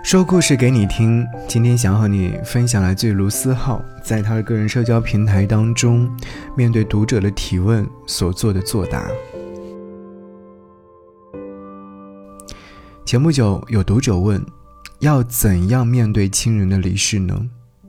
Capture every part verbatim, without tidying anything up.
说故事给你听，今天想和你分享来自卢思浩在他的个人社交平台当中面对读者的提问所做的作答。前不久有读者问，要怎样面对亲人的离世呢？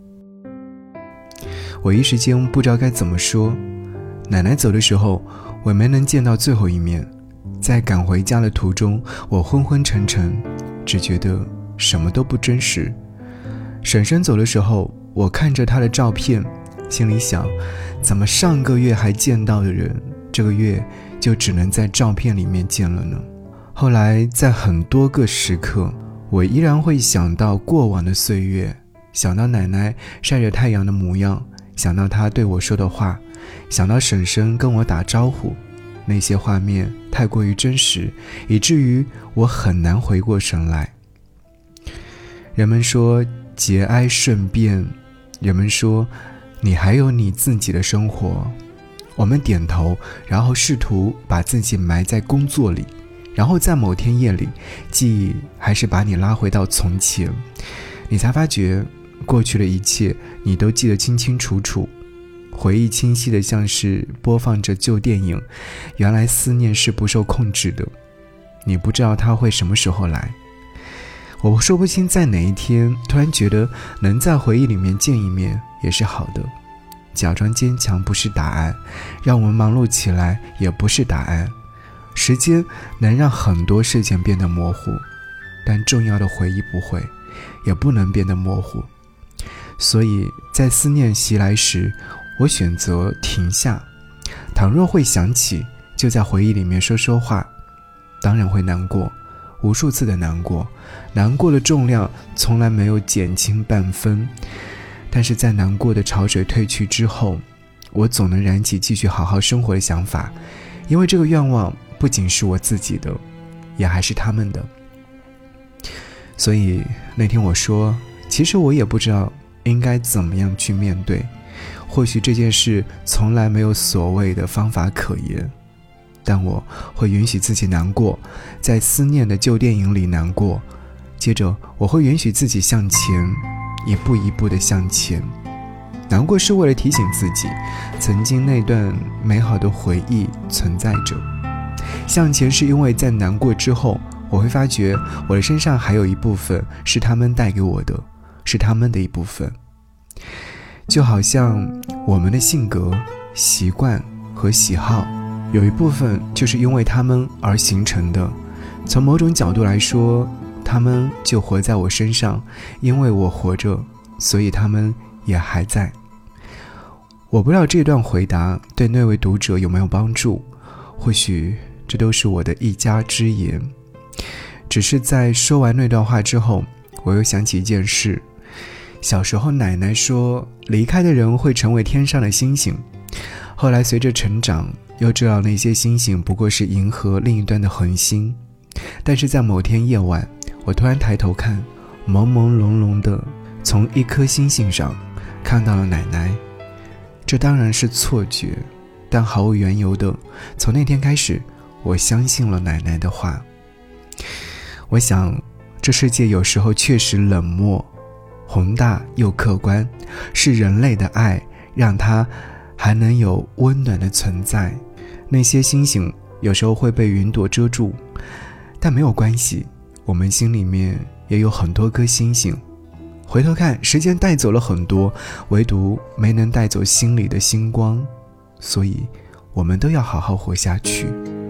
我一时间不知道该怎么说。奶奶走的时候我没能见到最后一面，在赶回家的途中我昏昏沉沉，只觉得什么都不真实。婶婶走的时候我看着她的照片，心里想，怎么上个月还见到的人，这个月就只能在照片里面见了呢？后来在很多个时刻，我依然会想到过往的岁月，想到奶奶晒着太阳的模样，想到她对我说的话，想到婶婶跟我打招呼，那些画面太过于真实，以至于我很难回过神来。人们说节哀顺变，人们说你还有你自己的生活，我们点头，然后试图把自己埋在工作里，然后在某天夜里，记忆还是把你拉回到从前，你才发觉过去的一切你都记得清清楚楚，回忆清晰的像是播放着旧电影，原来思念是不受控制的，你不知道它会什么时候来。我说不清在哪一天突然觉得能在回忆里面见一面也是好的，假装坚强不是答案，让我们忙碌起来也不是答案。时间能让很多事情变得模糊，但重要的回忆不会，也不能变得模糊。所以在思念袭来时，我选择停下，倘若会想起，就在回忆里面说说话，当然会难过，无数次的难过，难过的重量从来没有减轻半分，但是在难过的潮水退去之后，我总能燃起继续好好生活的想法，因为这个愿望不仅是我自己的，也还是他们的。所以那天我说，其实我也不知道应该怎么样去面对，或许这件事从来没有所谓的方法可言，但我会允许自己难过，在思念的旧电影里难过，接着我会允许自己向前，一步一步的向前。难过是为了提醒自己，曾经那段美好的回忆存在着。向前是因为在难过之后，我会发觉我的身上还有一部分是他们带给我的，是他们的一部分。就好像我们的性格、习惯和喜好，有一部分就是因为他们而形成的。从某种角度来说，他们就活在我身上，因为我活着，所以他们也还在。我不知道这段回答对那位读者有没有帮助，或许这都是我的一家之言。只是在说完那段话之后，我又想起一件事。小时候奶奶说，离开的人会成为天上的星星，后来随着成长又知道那些星星不过是银河另一端的恒星。但是在某天夜晚，我突然抬头看，朦朦胧胧的从一颗星星上看到了奶奶。这当然是错觉，但毫无缘由的，从那天开始，我相信了奶奶的话。我想，这世界有时候确实冷漠，宏大又客观，是人类的爱让它还能有温暖的存在。那些星星有时候会被云朵遮住，但没有关系，我们心里面也有很多颗星星。回头看，时间带走了很多，唯独没能带走心里的星光，所以我们都要好好活下去。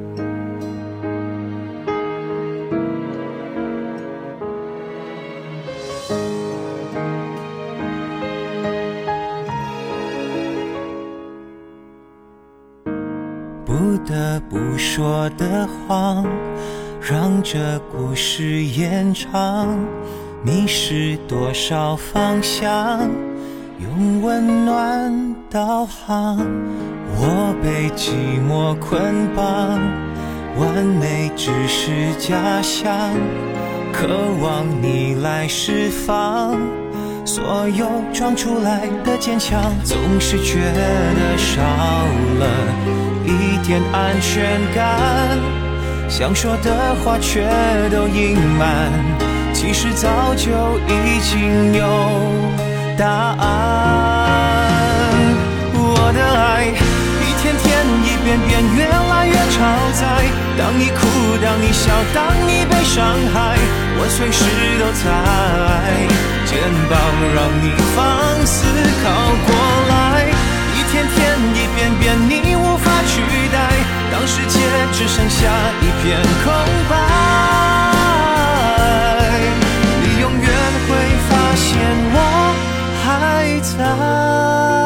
不得不说的话，让这故事延长，迷失多少方向，用温暖导航。我被寂寞捆绑，完美只是假象，渴望你来释放。所有装出来的坚强，总是觉得少了一点安全感，想说的话却都隐瞒， 其实早就已经有答案。我的爱一天天一遍遍越来越超载，当你哭当你笑当你被伤害，我随时都在肩膀让你放肆靠过来。一天天一遍遍你无法取代，当世界只剩下一片空白，你永远会发现我还在。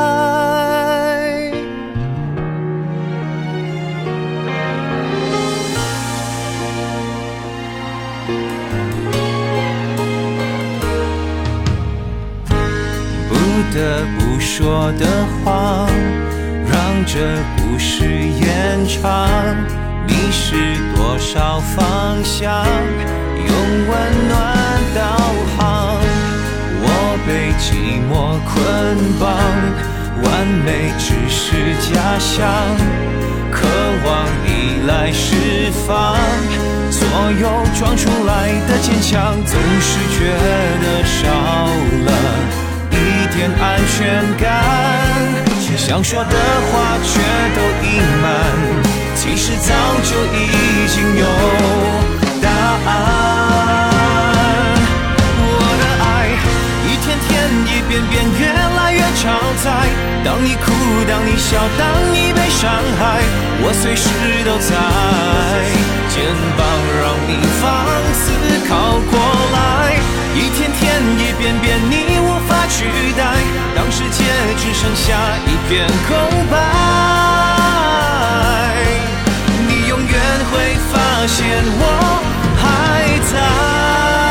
不得不说的话，让这故事延长，迷失多少方向，用温暖导航。我被寂寞捆绑，完美只是假象，渴望依赖释放，所有装出来的坚强，总是觉得少了一点安全感，想说的话却都隐瞒，其实早就已经有答案。我的爱一天天一遍遍越来越超载，当你哭当你笑当你被伤害，我随时都在肩膀让你放肆靠过来。一天天一遍遍你无法取代，当世界只剩下一片空白，你永远会发现我还在。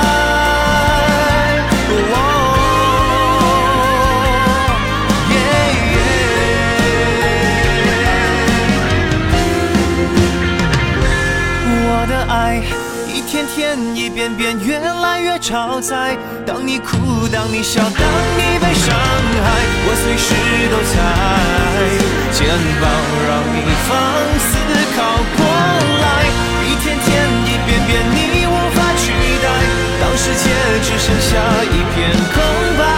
我的爱一天天一遍遍越来越超载，当你哭当你笑当你被伤害，我随时都在肩膀让你放肆靠过来。一天天一遍遍你无法取代，当世界只剩下一片空白，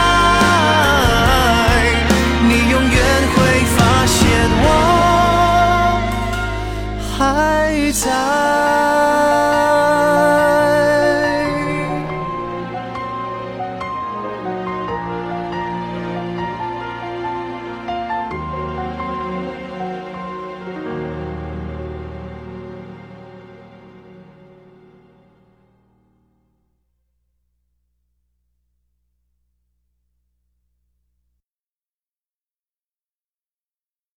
你永远会发现我还在。